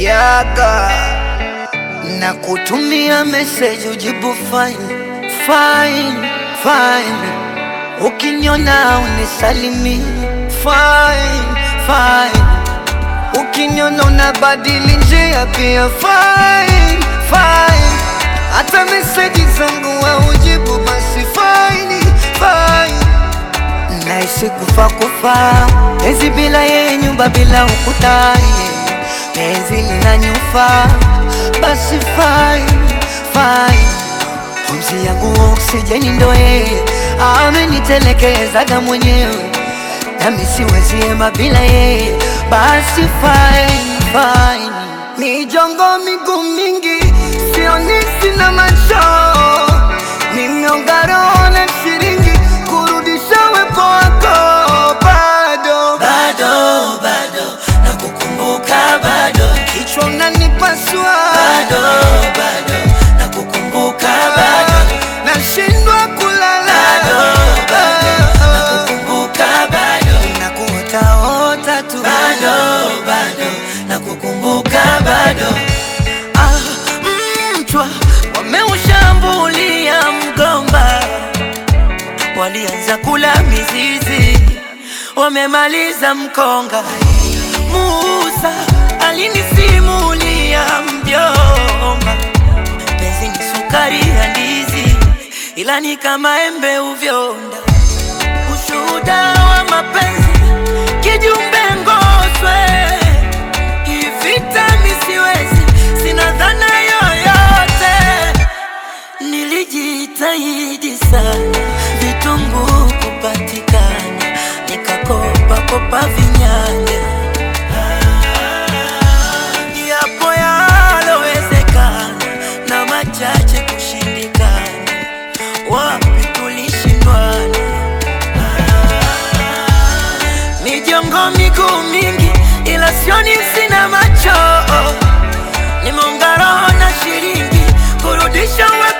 yaga na kutumia message ujibu fine, fine, fine. Ukiniona unisalimi fine, fine. Ukiniona unabadili njia pia fine, fine. Hata message zangu wa ujibu basi fine, fine. Naishi kufa penzi bila yeye, nyumba bila ukuta, penzi linanyufa basi fine, fine. Pumzi yangu oksijeni ndo yeye, amenitelekezaga mwenyewe, nami siwezi hema bila yeye, basi fine, fine. Mijongo miguu mingi, sioni sina macho, nimeonga roho na shilingi kurudisha wepo wako. Bado nakukumbuka, bado kichwa unanipasua, bado nakukumbuka, bado nashindwa kulala, nakukumbuka, bado nakuota tu, bado nakukumbuka, bado. Mchwa wameushambulia mgomba, walianza kula mizizi, wamemaliza mkonga. Musa alinisimulia mjomba, penzi ni sukari ya ndizi, ila ni kama embe uvyonda. Ushuhuda wa mapenzi kijumbe ngoswe, ivita misiwezi, sina dhana yoyote. Nilijitahidi sana vitunguu kupatikana, nikakopa vinyanya, yapo yalowezekana na machache kushindikana, wapi tulishindwana. Mijongo miguu mingi, ila sioni sina macho, nimeunga roho na shilingi kurudisha